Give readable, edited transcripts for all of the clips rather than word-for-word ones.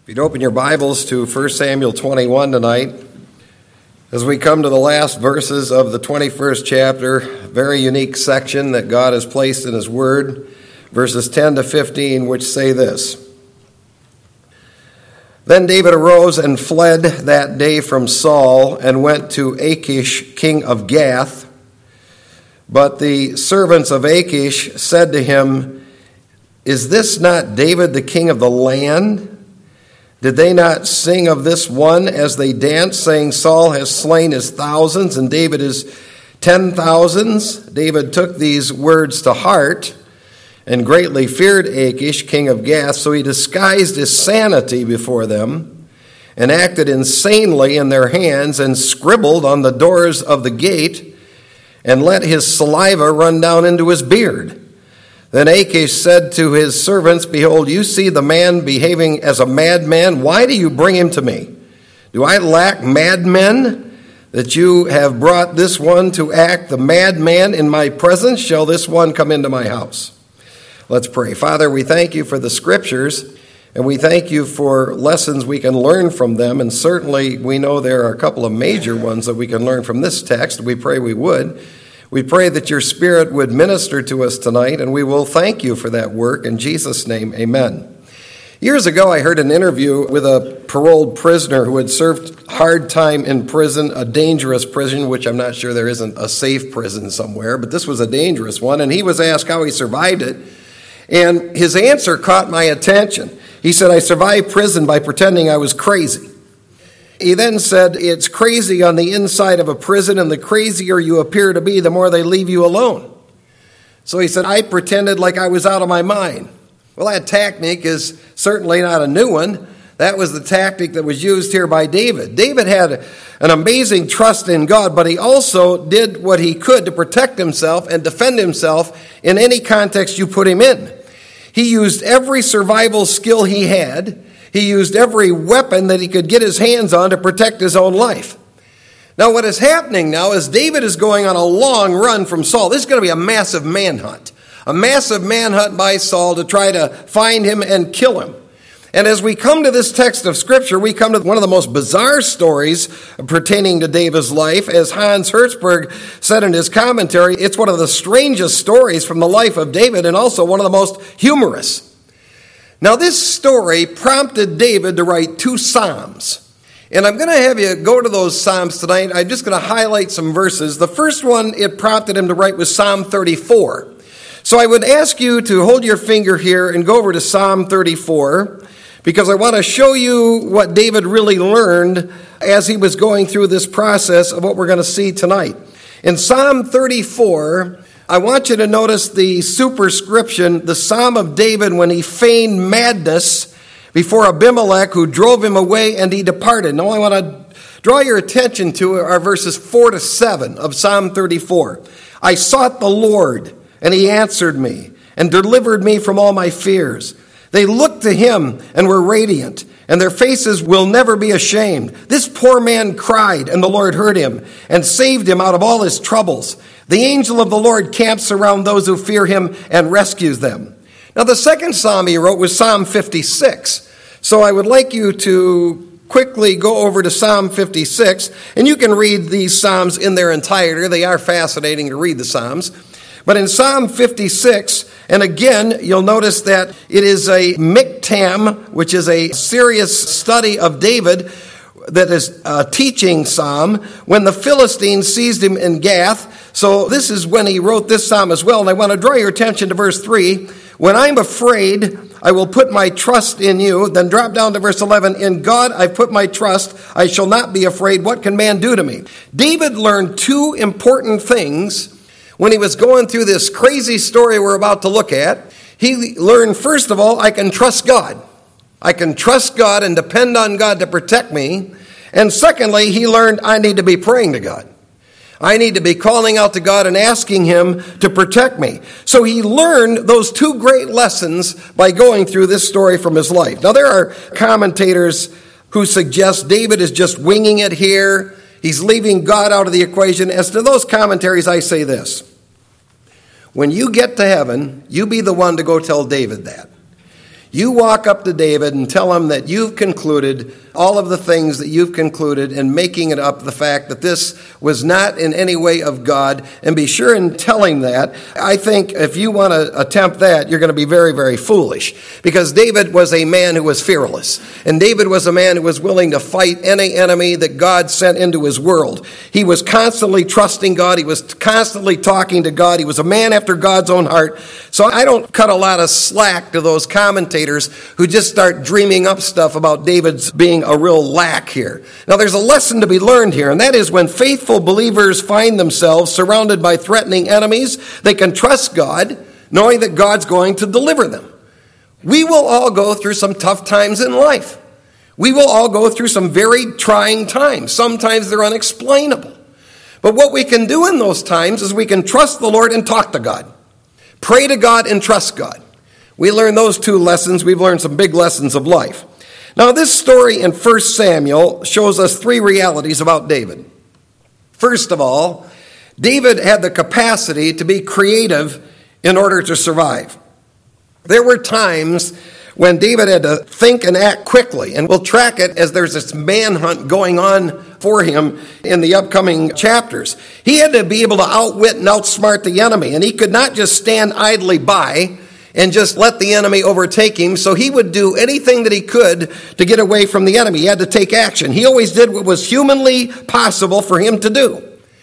If you'd open your Bibles to 1 Samuel 21 tonight, as we come to the last verses of the 21st chapter, a very unique section that God has placed in His Word, verses 10 to 15, which say this. Then David arose and fled that day from Saul and went to Achish, king of Gath. But the servants of Achish said to him, "Is this not David the king of the land? Did they not sing of this one as they danced, saying, Saul has slain his thousands and David his 10,000s? David took these words to heart and greatly feared Achish, king of Gath, so he disguised his sanity before them and acted insanely in their hands and scribbled on the doors of the gate and let his saliva run down into his beard. Then Achish said to his servants, Behold, you see the man behaving as a madman. Why do you bring him to me? Do I lack madmen that you have brought this one to act the madman in my presence? Shall this one come into my house?" Let's pray. Father, we thank you for the scriptures, and we thank you for lessons we can learn from them. And certainly we know there are a couple of major ones that we can learn from this text. We pray we would. We pray that your Spirit would minister to us tonight, and we will thank you for that work. In Jesus' name, amen. Years ago, I heard an interview with a paroled prisoner who had served hard time in prison, a dangerous prison, which I'm not sure there isn't a safe prison somewhere, but this was a dangerous one, and he was asked how he survived it, and his answer caught my attention. He said, "I survived prison by pretending I was crazy." He then said, "It's crazy on the inside of a prison, and the crazier you appear to be, the more they leave you alone." So he said, "I pretended like I was out of my mind." Well, that tactic is certainly not a new one. That was the tactic that was used here by David. David had an amazing trust in God, but he also did what he could to protect himself and defend himself in any context you put him in. He used every survival skill he had. He used every weapon that he could get his hands on to protect his own life. Now, what is happening now is David is going on a long run from Saul. This is going to be a massive manhunt by Saul to try to find him and kill him. And as we come to this text of Scripture, we come to one of the most bizarre stories pertaining to David's life. As Hans Hertzberg said in his commentary, it's one of the strangest stories from the life of David and also one of the most humorous. Now, this story prompted David to write 2 psalms. And I'm going to have you go to those psalms tonight. I'm just going to highlight some verses. The first one it prompted him to write was Psalm 34. So I would ask you to hold your finger here and go over to Psalm 34, because I want to show you what David really learned as he was going through this process of what we're going to see tonight. In Psalm 34, I want you to notice the superscription, the Psalm of David when he feigned madness before Abimelech, who drove him away, and he departed. Now I want to draw your attention to our verses 4 to 7 of Psalm 34. "I sought the Lord, and he answered me, and delivered me from all my fears. They looked to him and were radiant, and their faces will never be ashamed. This poor man cried, and the Lord heard him, and saved him out of all his troubles. The angel of the Lord camps around those who fear him and rescues them." Now, the second psalm he wrote was Psalm 56. So I would like you to quickly go over to Psalm 56, and you can read these psalms in their entirety. They are fascinating to read the psalms. But in Psalm 56, and again, you'll notice that it is a miktam, which is a serious study of David, that is a teaching psalm, when the Philistines seized him in Gath. So this is when he wrote this psalm as well. And I want to draw your attention to verse 3. "When I'm afraid, I will put my trust in you." Then drop down to verse 11. "In God I've put my trust. I shall not be afraid. What can man do to me?" David learned 2 important things when he was going through this crazy story we're about to look at. He learned, first of all, I can trust God. I can trust God and depend on God to protect me. And secondly, he learned I need to be praying to God. I need to be calling out to God and asking him to protect me. So he learned those 2 great lessons by going through this story from his life. Now, there are commentators who suggest David is just winging it here. He's leaving God out of the equation. As to those commentaries, I say this. When you get to heaven, you be the one to go tell David that. You walk up to David and tell him that you've concluded all of the things that you've concluded and making it up the fact that this was not in any way of God. And be sure in telling that. I think if you want to attempt that, you're going to be very, very foolish. Because David was a man who was fearless. And David was a man who was willing to fight any enemy that God sent into his world. He was constantly trusting God. He was constantly talking to God. He was a man after God's own heart. So I don't cut a lot of slack to those commentators who just start dreaming up stuff about David's being a real lack here. Now there's a lesson to be learned here, and that is when faithful believers find themselves surrounded by threatening enemies, they can trust God, knowing that God's going to deliver them. We will all go through some tough times in life. We will all go through some very trying times. Sometimes they're unexplainable. But what we can do in those times is we can trust the Lord and talk to God. Pray to God and trust God. We learned those two lessons. We've learned some big lessons of life. Now, this story in 1 Samuel shows us three realities about David. First of all, David had the capacity to be creative in order to survive. There were times when David had to think and act quickly, and we'll track it as there's this manhunt going on for him in the upcoming chapters. He had to be able to outwit and outsmart the enemy, and he could not just stand idly by and just let the enemy overtake him. So he would do anything that he could to get away from the enemy. He had to take action. He always did what was humanly possible for him to do.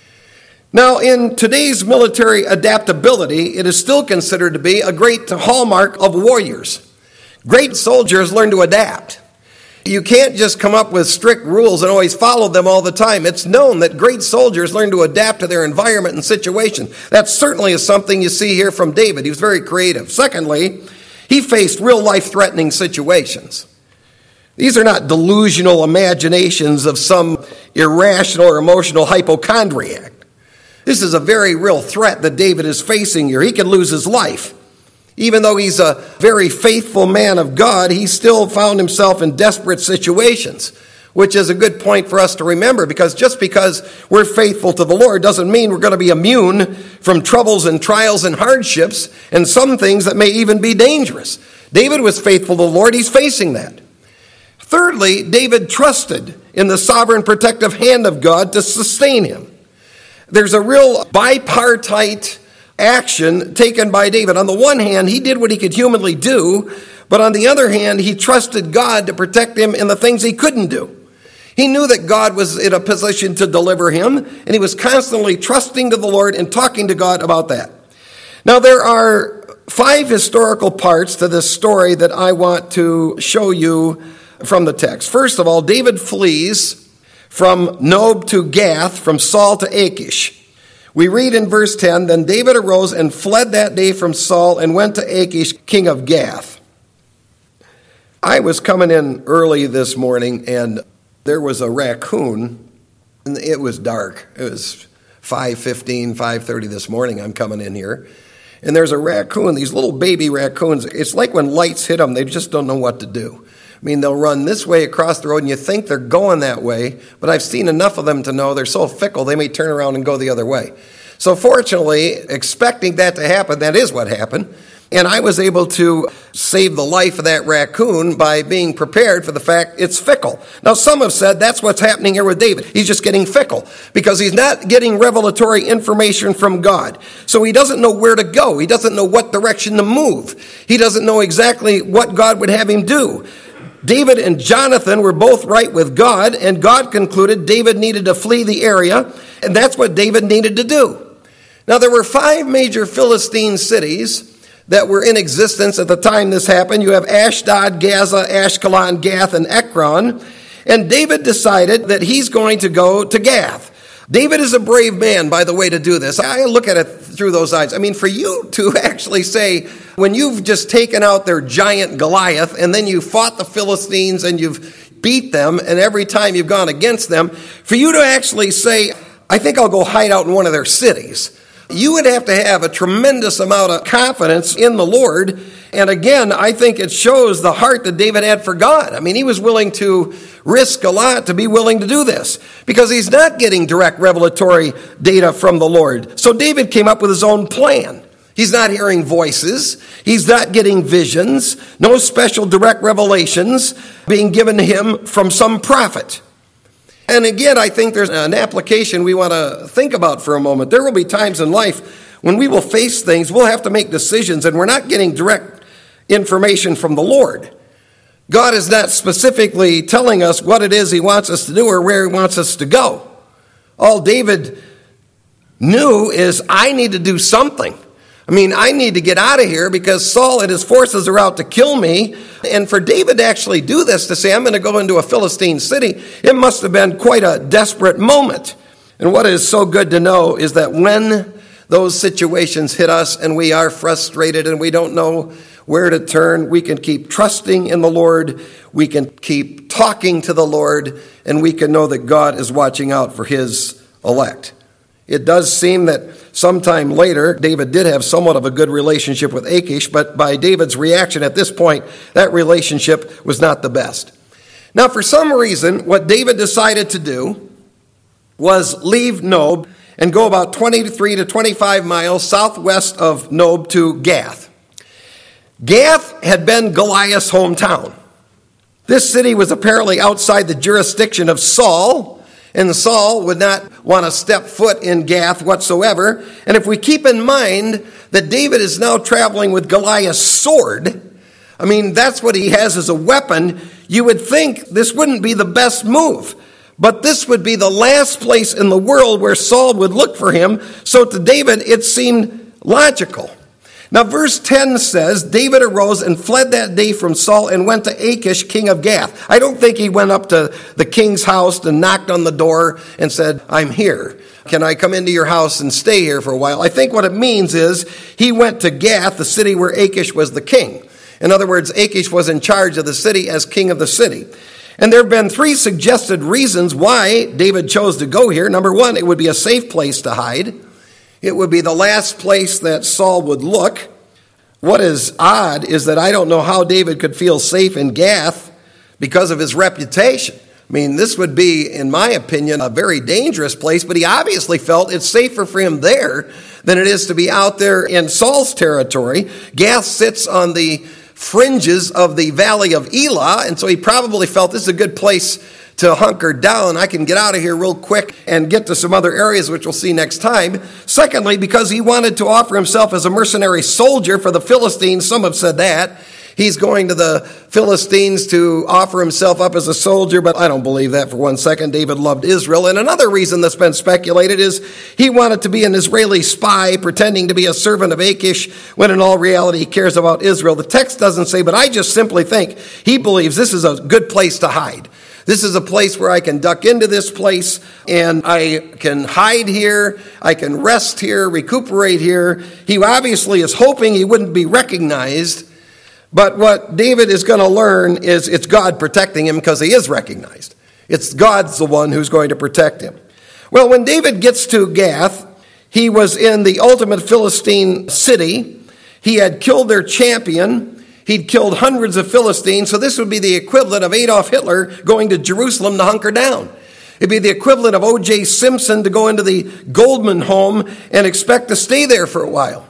Now, in today's military adaptability, it is still considered to be a great hallmark of warriors. Great soldiers learn to adapt. You can't just come up with strict rules and always follow them all the time. It's known that great soldiers learn to adapt to their environment and situation. That certainly is something you see here from David. He was very creative. Secondly, he faced real life-threatening situations. These are not delusional imaginations of some irrational or emotional hypochondriac. This is a very real threat that David is facing here. He could lose his life. Even though he's a very faithful man of God, he still found himself in desperate situations, which is a good point for us to remember, because just because we're faithful to the Lord doesn't mean we're going to be immune from troubles and trials and hardships and some things that may even be dangerous. David was faithful to the Lord. He's facing that. Thirdly, David trusted in the sovereign protective hand of God to sustain him. There's a real bipartite action taken by David. On the one hand, he did what he could humanly do, but on the other hand, he trusted God to protect him in the things he couldn't do. He knew that God was in a position to deliver him, and he was constantly trusting to the Lord and talking to God about that. Now, there are 5 historical parts to this story that I want to show you from the text. First of all, David flees from Nob to Gath, from Saul to Achish. We read in verse 10, "Then David arose and fled that day from Saul and went to Achish, king of Gath." I was coming in early this morning, and there was a raccoon, and it was dark. It was 5:15, 5:30 this morning. I'm coming in here, and there's a raccoon, these little baby raccoons. It's like when lights hit them, they just don't know what to do. I mean, they'll run this way across the road, and you think they're going that way, but I've seen enough of them to know they're so fickle, they may turn around and go the other way. So fortunately, expecting that to happen, that is what happened. And I was able to save the life of that raccoon by being prepared for the fact it's fickle. Now, some have said that's what's happening here with David. He's just getting fickle because he's not getting revelatory information from God. So he doesn't know where to go. He doesn't know what direction to move. He doesn't know exactly what God would have him do. David and Jonathan were both right with God, and God concluded David needed to flee the area, and that's what David needed to do. Now, there were 5 major Philistine cities that were in existence at the time this happened. You have Ashdod, Gaza, Ashkelon, Gath, and Ekron, and David decided that he's going to go to Gath. David is a brave man, by the way, to do this. I look at it through those eyes. I mean, for you to actually say, when you've just taken out their giant Goliath, and then you fought the Philistines and you've beat them, and every time you've gone against them, for you to actually say, I think I'll go hide out in one of their cities, you would have to have a tremendous amount of confidence in the Lord. And again, I think it shows the heart that David had for God. I mean, he was willing to risk a lot to be willing to do this because he's not getting direct revelatory data from the Lord. So David came up with his own plan. He's not hearing voices. He's not getting visions. No special direct revelations being given to him from some prophet. And again, I think there's an application we want to think about for a moment. There will be times in life when we will face things, we'll have to make decisions, and we're not getting direct information from the Lord. God is not specifically telling us what it is he wants us to do or where he wants us to go. All David knew is, I need to do something. I need to get out of here because Saul and his forces are out to kill me. And for David to actually do this, to say, I'm going to go into a Philistine city, it must have been quite a desperate moment. And what is so good to know is that when those situations hit us and we are frustrated and we don't know where to turn, we can keep trusting in the Lord, we can keep talking to the Lord, and we can know that God is watching out for his elect. It does seem that sometime later, David did have somewhat of a good relationship with Achish, but by David's reaction at this point, that relationship was not the best. Now, for some reason, what David decided to do was leave Nob and go about 23 to 25 miles southwest of Nob to Gath. Gath had been Goliath's hometown. This city was apparently outside the jurisdiction of Saul, and Saul would not want to step foot in Gath whatsoever. And if we keep in mind that David is now traveling with Goliath's sword, that's what he has as a weapon, you would think this wouldn't be the best move. But this would be the last place in the world where Saul would look for him. So to David, it seemed logical. Now, verse 10 says, David arose and fled that day from Saul and went to Achish, king of Gath. I don't think he went up to the king's house and knocked on the door and said, I'm here. Can I come into your house and stay here for a while? I think what it means is he went to Gath, the city where Achish was the king. In other words, Achish was in charge of the city as king of the city. And there have been three suggested reasons why David chose to go here. Number one, it would be a safe place to hide. It would be the last place that Saul would look. What is odd is that I don't know how David could feel safe in Gath because of his reputation. This would be, in my opinion, a very dangerous place, but he obviously felt it's safer for him there than it is to be out there in Saul's territory. Gath sits on the fringes of the valley of Elah, and so he probably felt this is a good place to hunker down. I can get out of here real quick and get to some other areas, which we'll see next time. Secondly, because he wanted to offer himself as a mercenary soldier for the Philistines. Some have said that. He's going to the Philistines to offer himself up as a soldier, but I don't believe that for one second. David loved Israel. And another reason that's been speculated is he wanted to be an Israeli spy pretending to be a servant of Achish when in all reality he cares about Israel. The text doesn't say, but I just simply think he believes this is a good place to hide. This is a place where I can duck into this place and I can hide here, I can rest here, recuperate here. He obviously is hoping he wouldn't be recognized, but what David is going to learn is it's God protecting him because he is recognized. It's God's the one who's going to protect him. Well, when David gets to Gath, he was in the ultimate Philistine city. He had killed their champion. He'd killed hundreds of Philistines, so this would be the equivalent of Adolf Hitler going to Jerusalem to hunker down. It'd be the equivalent of O.J. Simpson to go into the Goldman home and expect to stay there for a while.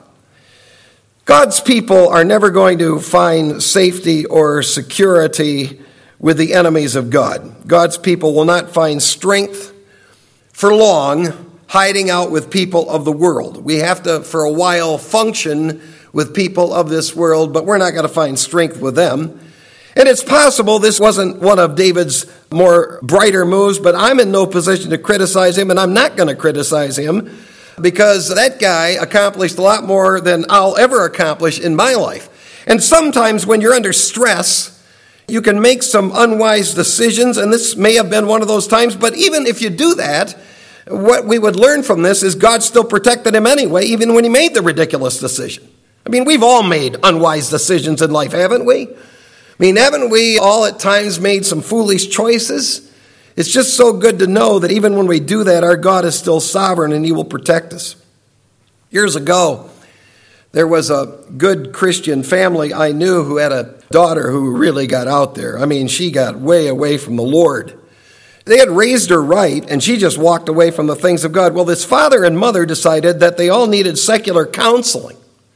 God's people are never going to find safety or security with the enemies of God. God's people will not find strength for long hiding out with people of the world. We have to, for a while, function with people of this world, but we're not going to find strength with them. And it's possible this wasn't one of David's more brighter moves, but I'm in no position to criticize him, and I'm not going to criticize him because that guy accomplished a lot more than I'll ever accomplish in my life. And sometimes when you're under stress, you can make some unwise decisions, and this may have been one of those times, but even if you do that, what we would learn from this is God still protected him anyway, even when he made the ridiculous decision. We've all made unwise decisions in life, haven't we? Haven't we all at times made some foolish choices? It's just so good to know that even when we do that, our God is still sovereign and he will protect us. Years ago, there was a good Christian family I knew who had a daughter who really got out there. She got way away from the Lord. They had raised her right, and she just walked away from the things of God. Well, this father and mother decided that they all needed secular counseling.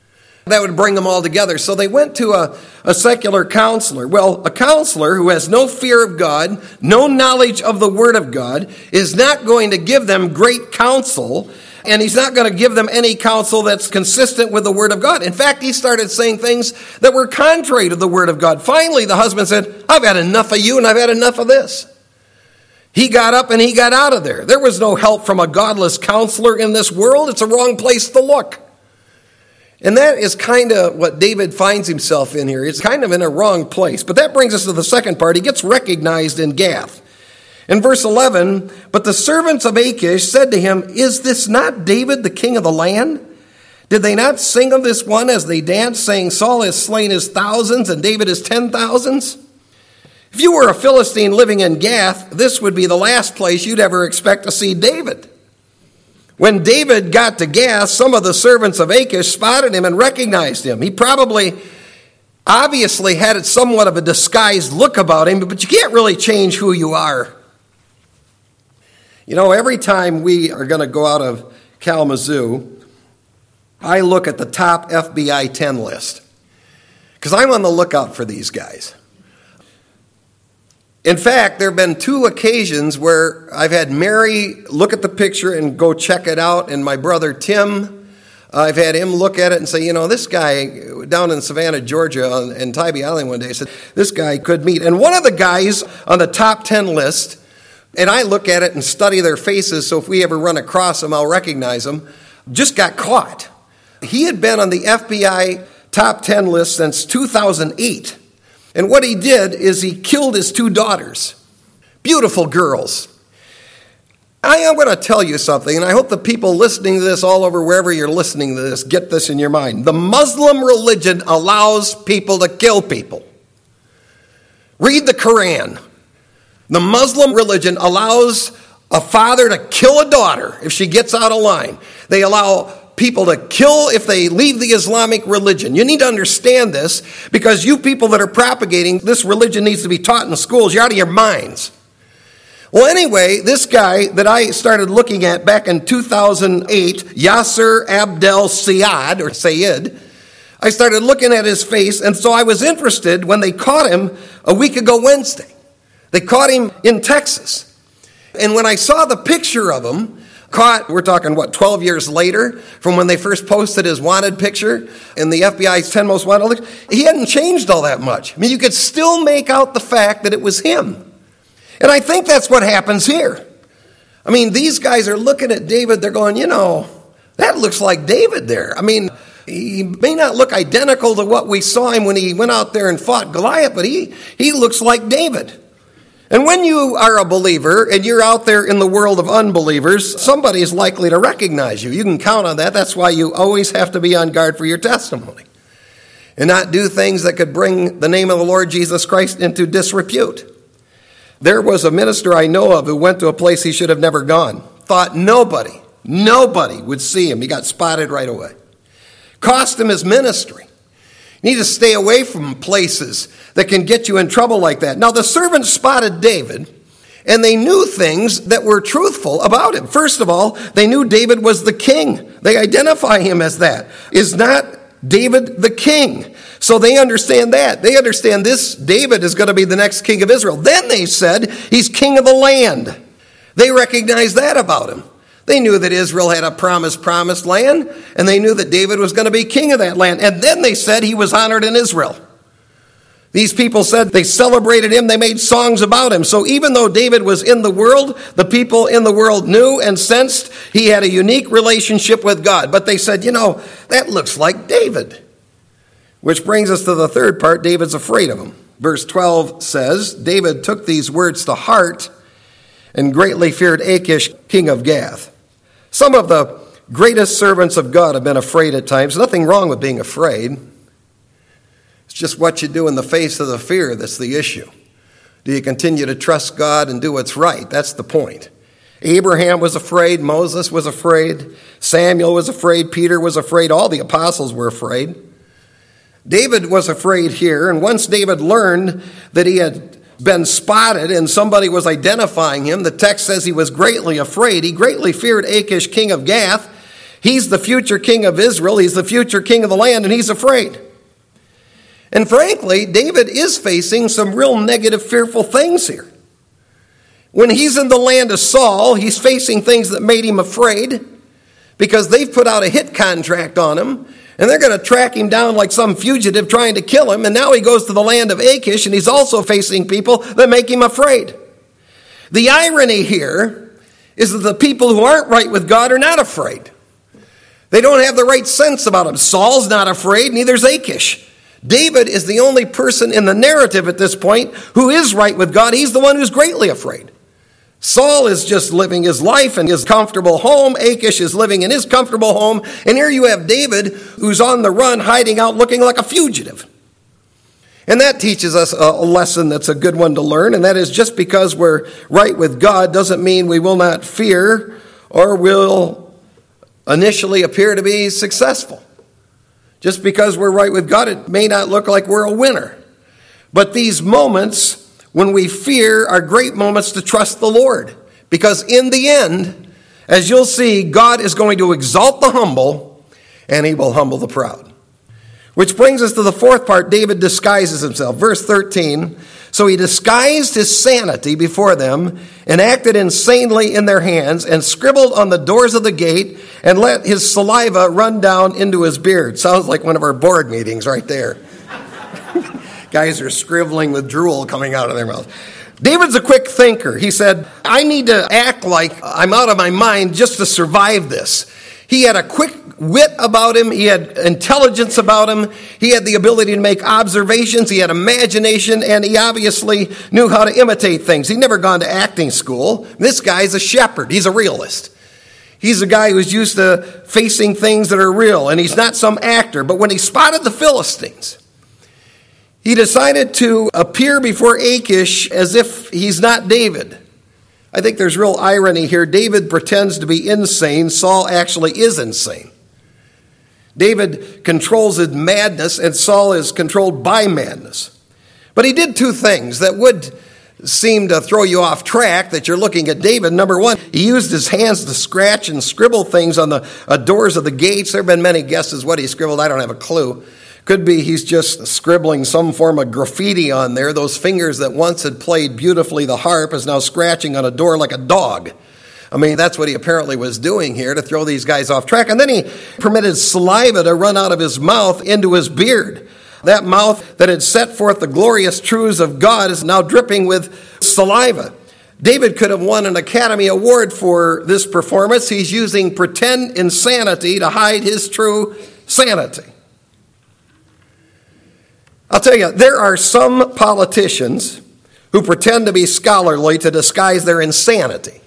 that would bring them all together. So they went to a secular counselor. Well, a counselor who has no fear of God, no knowledge of the Word of God, is not going to give them great counsel, and he's not going to give them any counsel that's consistent with the Word of God. In fact, he started saying things that were contrary to the Word of God. Finally, the husband said, I've had enough of you and I've had enough of this. He got up and he got out of there. There was no help from a godless counselor in this world. It's a wrong place to look. And that is kind of what David finds himself in here. It's kind of in a wrong place. But that brings us to the second part. He gets recognized in Gath. In verse 11, but the servants of Achish said to him, is this not David, the king of the land? Did they not sing of this one as they danced, saying, Saul has slain his thousands and David his 10,000s? If you were a Philistine living in Gath, this would be the last place you'd ever expect to see David. When David got to Gath, some of the servants of Achish spotted him and recognized him. He probably, obviously had somewhat of a disguised look about him, but you can't really change who you are. You know, every time we are going to go out of Kalamazoo, I look at the top FBI 10 list because I'm on the lookout for these guys. In fact, there have been 2 occasions where I've had Mary look at the picture and go check it out, and my brother Tim, I've had him look at it and say, you know, this guy down in Savannah, Georgia, in Tybee Island one day said, this guy could meet. And one of the guys on the top 10 list, and I look at it and study their faces, so if we ever run across them, I'll recognize them, just got caught. He had been on the FBI top 10 list since 2008. And what he did is he killed his 2 daughters. Beautiful girls. I am going to tell you something, and I hope the people listening to this all over, wherever you're listening to this, get this in your mind. The Muslim religion allows people to kill people. Read the Quran. The Muslim religion allows a father to kill a daughter if she gets out of line. They allow people to kill if they leave the Islamic religion. You need to understand this because you people that are propagating this religion needs to be taught in schools. You're out of your minds. Well, anyway, this guy that I started looking at back in 2008, Yasser Abdel Syed, or Sayed, I started looking at his face, and so I was interested when they caught him a week ago Wednesday. They caught him in Texas. And when I saw the picture of him, caught, we're talking, 12 years later from when they first posted his wanted picture in the FBI's 10 most wanted, he hadn't changed all that much. I mean, you could still make out the fact that it was him. And I think that's what happens here. I mean, these guys are looking at David, they're going, you know, that looks like David there. I mean, he may not look identical to what we saw him when he went out there and fought Goliath, but he looks like David. And when you are a believer and you're out there in the world of unbelievers, somebody is likely to recognize you. You can count on that. That's why you always have to be on guard for your testimony and not do things that could bring the name of the Lord Jesus Christ into disrepute. There was a minister I know of who went to a place he should have never gone. Thought nobody would see him. He got spotted right away. Cost him his ministry. You need to stay away from places that can get you in trouble like that. Now, the servants spotted David, and they knew things that were truthful about him. First of all, they knew David was the king. They identify him as that. Is not David the king? So they understand that. They understand this David is going to be the next king of Israel. Then they said he's king of the land. They recognized that about him. They knew that Israel had a promised land, and they knew that David was going to be king of that land. And then they said he was honored in Israel. These people said they celebrated him, they made songs about him. So even though David was in the world, the people in the world knew and sensed he had a unique relationship with God. But they said, you know, that looks like David. Which brings us to the third part, David's afraid of him. Verse 12 says, David took these words to heart and greatly feared Achish, king of Gath. Some of the greatest servants of God have been afraid at times. Nothing wrong with being afraid. It's just what you do in the face of the fear that's the issue. Do you continue to trust God and do what's right? That's the point. Abraham was afraid. Moses was afraid. Samuel was afraid. Peter was afraid. All the apostles were afraid. David was afraid here. And once David learned that he had been spotted and somebody was identifying him, the text says he was greatly afraid. He greatly feared Achish, king of Gath. He's the future king of Israel. He's the future king of the land, and he's afraid. And frankly, David is facing some real negative, fearful things here. When he's in the land of Saul, he's facing things that made him afraid because they've put out a hit contract on him, and they're going to track him down like some fugitive trying to kill him. And now he goes to the land of Achish, and he's also facing people that make him afraid. The irony here is that the people who aren't right with God are not afraid. They don't have the right sense about him. Saul's not afraid, neither's Achish. David is the only person in the narrative at this point who is right with God. He's the one who's greatly afraid. Saul is just living his life in his comfortable home. Achish is living in his comfortable home. And here you have David who's on the run, hiding out, looking like a fugitive. And that teaches us a lesson that's a good one to learn, and that is just because we're right with God doesn't mean we will not fear or will initially appear to be successful. Just because we're right with God, it may not look like we're a winner. But these moments when we fear are great moments to trust the Lord. Because in the end, as you'll see, God is going to exalt the humble and he will humble the proud. Which brings us to the fourth part. David disguises himself. Verse 13, so he disguised his sanity before them and acted insanely in their hands and scribbled on the doors of the gate and let his saliva run down into his beard. Sounds like one of our board meetings right there. Guys are scribbling with drool coming out of their mouths. David's a quick thinker. He said, I need to act like I'm out of my mind just to survive this. He had a quick wit about him. He had intelligence about him. He had the ability to make observations. He had imagination, and he obviously knew how to imitate things. He'd never gone to acting school. This guy's a shepherd. He's a realist. He's a guy who's used to facing things that are real, and he's not some actor. But when he spotted the Philistines, he decided to appear before Achish as if he's not David. I think there's real irony here. David pretends to be insane. Saul actually is insane. David controls his madness, and Saul is controlled by madness. But he did two things that would seem to throw you off track that you're looking at David. Number one, he used his hands to scratch and scribble things on the doors of the gates. There have been many guesses what he scribbled. I don't have a clue. Could be he's just scribbling some form of graffiti on there. Those fingers that once had played beautifully the harp is now scratching on a door like a dog. I mean, that's what he apparently was doing here to throw these guys off track. And then he permitted saliva to run out of his mouth into his beard. That mouth that had set forth the glorious truths of God is now dripping with saliva. David could have won an Academy Award for this performance. He's using pretend insanity to hide his true sanity. I'll tell you, there are some politicians who pretend to be scholarly to disguise their insanity.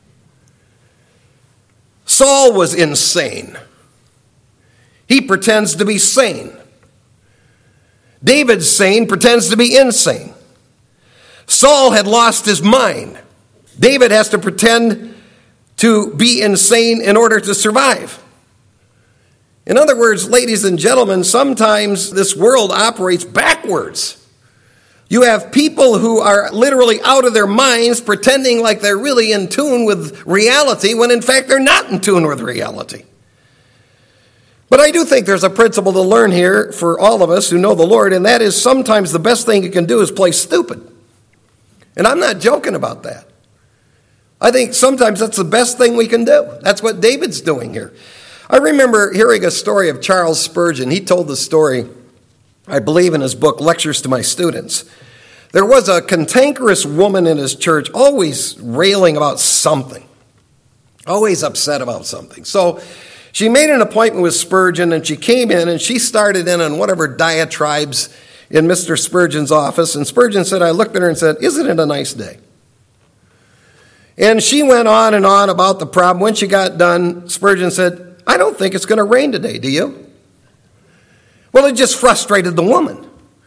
Saul was insane. He pretends to be sane. David's sane pretends to be insane. Saul had lost his mind. David has to pretend to be insane in order to survive. In other words, ladies and gentlemen, sometimes this world operates backwards. You have people who are literally out of their minds pretending like they're really in tune with reality when in fact they're not in tune with reality. But I do think there's a principle to learn here for all of us who know the Lord, and that is sometimes the best thing you can do is play stupid. And I'm not joking about that. I think sometimes that's the best thing we can do. That's what David's doing here. I remember hearing a story of Charles Spurgeon. He told the story, I believe, in his book, Lectures to My Students. There was a cantankerous woman in his church, always railing about something, always upset about something. So she made an appointment with Spurgeon, and she came in, and she started in on one of her diatribes in Mr. Spurgeon's office. And Spurgeon said, I looked at her and said, isn't it a nice day? And she went on and on about the problem. When she got done, Spurgeon said, I don't think it's going to rain today, do you? Well, it just frustrated the woman.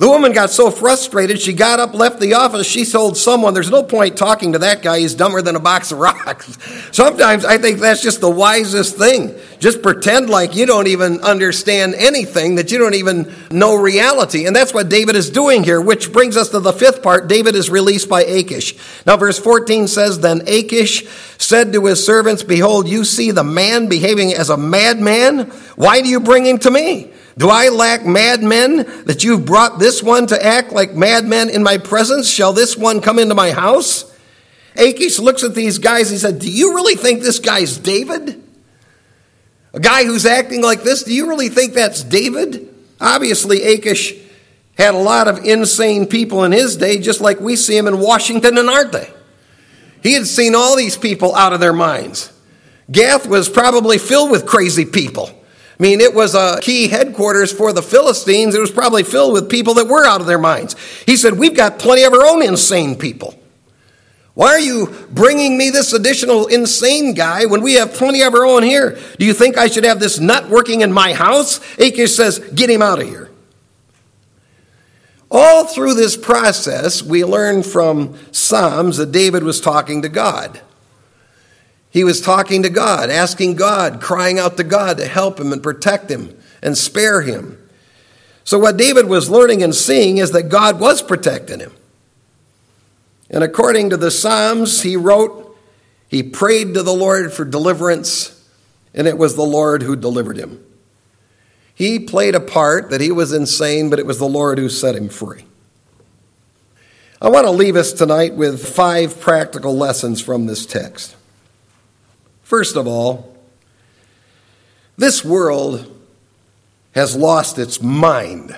The woman got so frustrated, she got up, left the office. She told someone, there's no point talking to that guy. He's dumber than a box of rocks. Sometimes I think that's just the wisest thing. Just pretend like you don't even understand anything, that you don't even know reality. And that's what David is doing here, which brings us to the fifth part. David is released by Achish. Now, verse 14 says, Then Achish said to his servants, Behold, you see the man behaving as a madman. Why do you bring him to me? Do I lack madmen that you've brought this one to act like madmen in my presence? Shall this one come into my house? Achish looks at these guys and he said, Do you really think this guy's David? A guy who's acting like this, do you really think that's David? Obviously, Achish had a lot of insane people in his day, just like we see him in Washington and aren't they? He had seen all these people out of their minds. Gath was probably filled with crazy people. I mean, it was a key headquarters for the Philistines. It was probably filled with people that were out of their minds. He said, We've got plenty of our own insane people. Why are you bringing me this additional insane guy when we have plenty of our own here? Do you think I should have this nut working in my house? Achish says, Get him out of here. All through this process, we learn from Psalms that David was talking to God. He was talking to God, asking God, crying out to God to help him and protect him and spare him. So what David was learning and seeing is that God was protecting him. And according to the Psalms, he wrote, he prayed to the Lord for deliverance, and it was the Lord who delivered him. He played a part that he was insane, but it was the Lord who set him free. I want to leave us tonight with 5 practical lessons from this text. First of all, this world has lost its mind.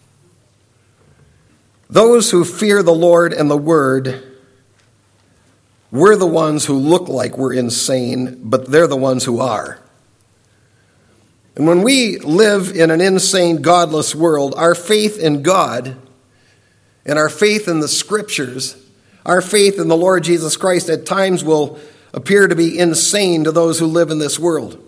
Those who fear the Lord and the Word, we're the ones who look like we're insane, but they're the ones who are. And when we live in an insane, godless world, our faith in God and our faith in the Scriptures, our faith in the Lord Jesus Christ at times will appear to be insane to those who live in this world.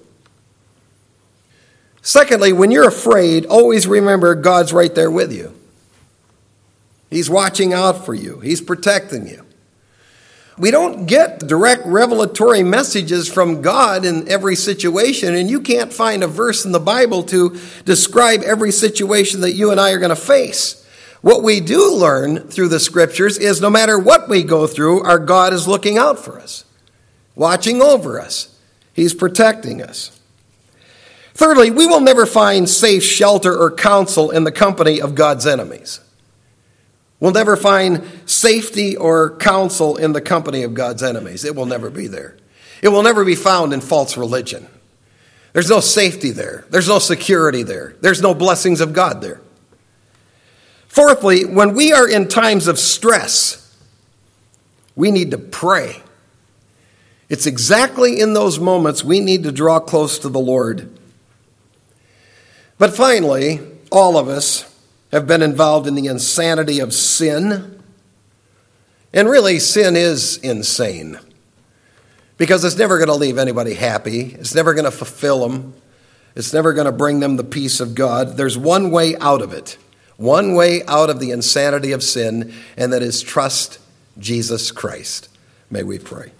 Secondly, when you're afraid, always remember God's right there with you. He's watching out for you. He's protecting you. We don't get direct revelatory messages from God in every situation, and you can't find a verse in the Bible to describe every situation that you and I are going to face. What we do learn through the Scriptures is no matter what we go through, our God is looking out for us, watching over us. He's protecting us. Thirdly, we will never find safe shelter or counsel in the company of God's enemies. We'll never find safety or counsel in the company of God's enemies. It will never be there. It will never be found in false religion. There's no safety there. There's no security there. There's no blessings of God there. Fourthly, when we are in times of stress, we need to pray. It's exactly in those moments we need to draw close to the Lord. But finally, all of us have been involved in the insanity of sin. And really, sin is insane. Because it's never going to leave anybody happy. It's never going to fulfill them. It's never going to bring them the peace of God. There's one way out of it. One way out of the insanity of sin, and that is trust Jesus Christ. May we pray.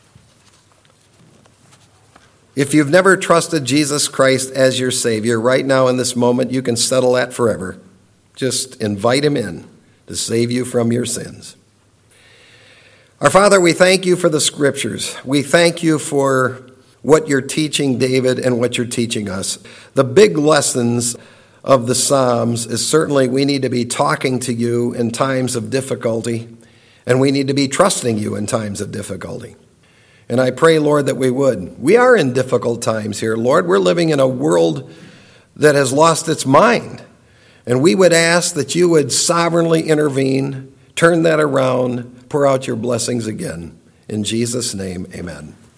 If you've never trusted Jesus Christ as your Savior, right now in this moment, you can settle that forever. Just invite him in to save you from your sins. Our Father, we thank you for the Scriptures. We thank you for what you're teaching David and what you're teaching us. The big lessons of the Psalms is certainly we need to be talking to you in times of difficulty, and we need to be trusting you in times of difficulty. And I pray, Lord, that we would. We are in difficult times here, Lord. We're living in a world that has lost its mind. And we would ask that you would sovereignly intervene, turn that around, pour out your blessings again. In Jesus' name, amen.